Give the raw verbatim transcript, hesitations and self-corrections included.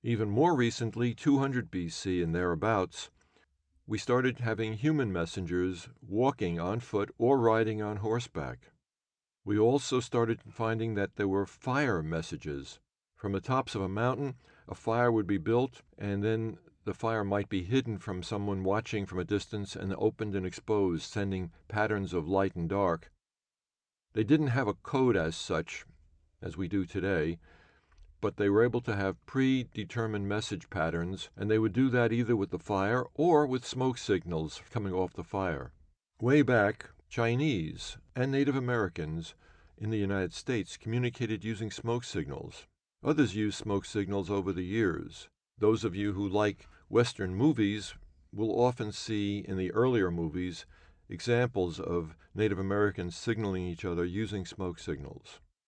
Even more recently, two hundred B C and thereabouts, we started having human messengers walking on foot or riding on horseback. We also started finding that there were fire messages. From the tops of a mountain, a fire would be built, and then the fire might be hidden from someone watching from a distance and opened and exposed, sending patterns of light and dark. They didn't have a code as such, as we do today, but they were able to have predetermined message patterns, and they would do that either with the fire or with smoke signals coming off the fire. Way back, Chinese and Native Americans in the United States communicated using smoke signals. Others used smoke signals over the years. Those of you who like Western movies will often see in the earlier movies examples of Native Americans signaling each other using smoke signals.